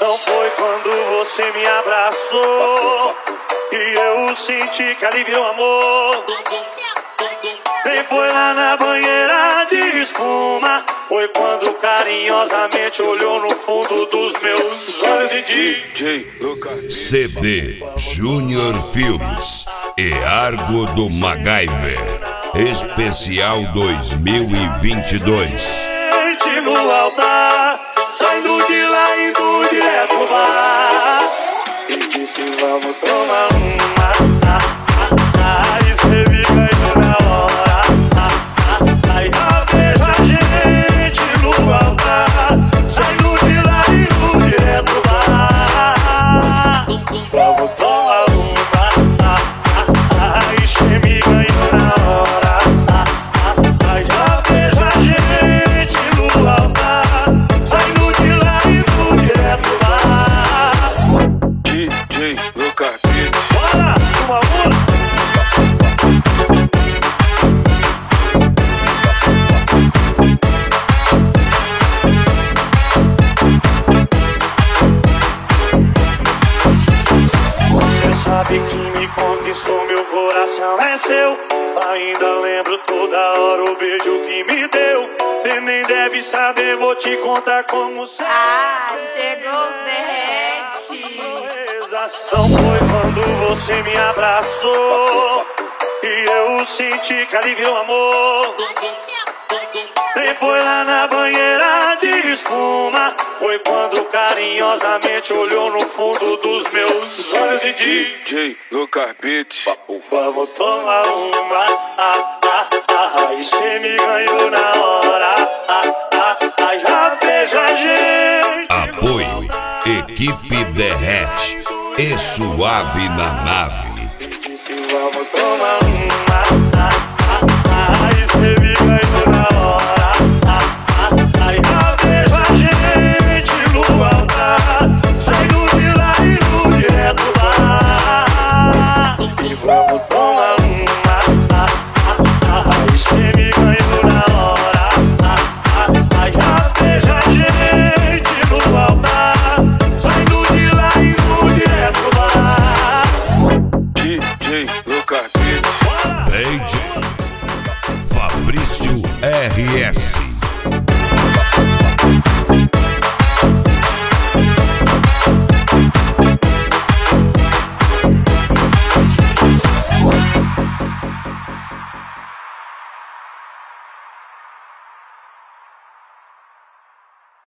Não foi quando você me abraçou e eu senti que aliviou o amor. Nem foi lá na banheira de espuma. Foi quando carinhosamente olhou no fundo dos meus olhos e DJ CD Junior Filmes e Argo do MacGyver Especial 2022. No altar, saindo de lá indo direto pro bar, e disse vamos tomar uma. Escrevi caiu na hora. Já vejo a gente no altar, saindo de lá indo direto pro bar. Vamos tomar uma. Escrevi caiu na hora. Já vejo a gente no altar, saindo de lá indo direto pro bar. DJ Lucas Beats. Bora, uma boa. Você sabe que me conquistou, meu coração é seu. Ainda lembro toda hora o beijo que me deu. Você nem deve saber, vou te contar como você. Chegou o derrete. Não foi quando você me abraçou e eu senti que aliviou o amor. Nem foi lá na banheira de espuma. Foi quando carinhosamente olhou no fundo dos meus olhos e DJ Lucas Beats. vamos tomar uma. E cê me ganhou na hora. Já vejo a gente. Apoio Equipe Derrete e Suave na Nave. Disse vamos tomar uma.